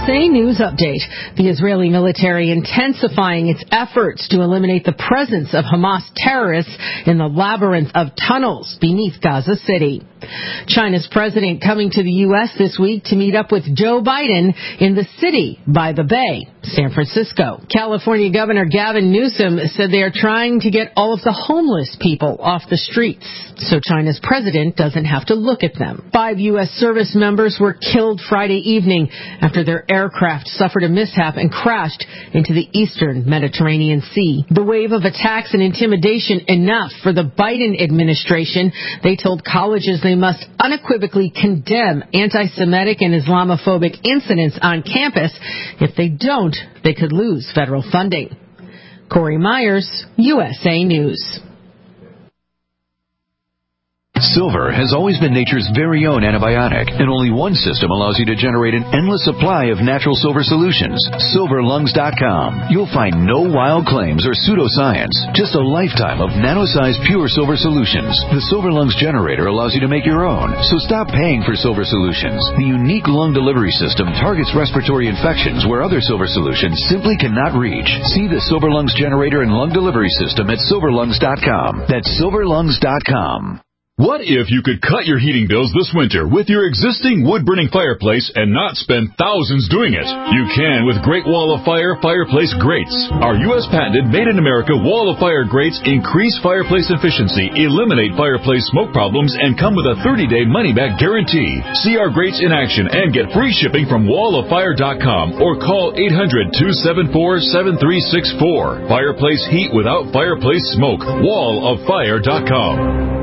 USA News Update. The Israeli military intensifying its efforts to eliminate the presence of Hamas terrorists in the labyrinth of tunnels beneath Gaza City. China's president coming to the U.S. this week to meet up with Joe Biden in the city by the Bay, San Francisco. California Governor Gavin Newsom said they are trying to get all of the homeless people off the streets so China's president doesn't have to look at them. 5 U.S. service members were killed Friday evening after their aircraft suffered a mishap and crashed into the eastern Mediterranean Sea. The wave of attacks and intimidation enough for the Biden administration. They told colleges they must unequivocally condemn anti-Semitic and Islamophobic incidents on campus. If they don't, they could lose federal funding. Corey Myers, USA News. Silver has always been nature's very own antibiotic, and only one system allows you to generate an endless supply of natural silver solutions. SilverLungs.com. You'll find no wild claims or pseudoscience, just a lifetime of nano-sized pure silver solutions. The Silver Lungs generator allows you to make your own, so stop paying for silver solutions. The unique lung delivery system targets respiratory infections where other silver solutions simply cannot reach. See the Silver Lungs generator and lung delivery system at SilverLungs.com. That's SilverLungs.com. What if you could cut your heating bills this winter with your existing wood-burning fireplace and not spend thousands doing it? You can with Great Wall of Fire fireplace grates. Our U.S. patented made-in-America Wall of Fire grates increase fireplace efficiency, eliminate fireplace smoke problems, and come with a 30-day money-back guarantee. See our grates in action and get free shipping from walloffire.com or call 800-274-7364. Fireplace heat without fireplace smoke. walloffire.com.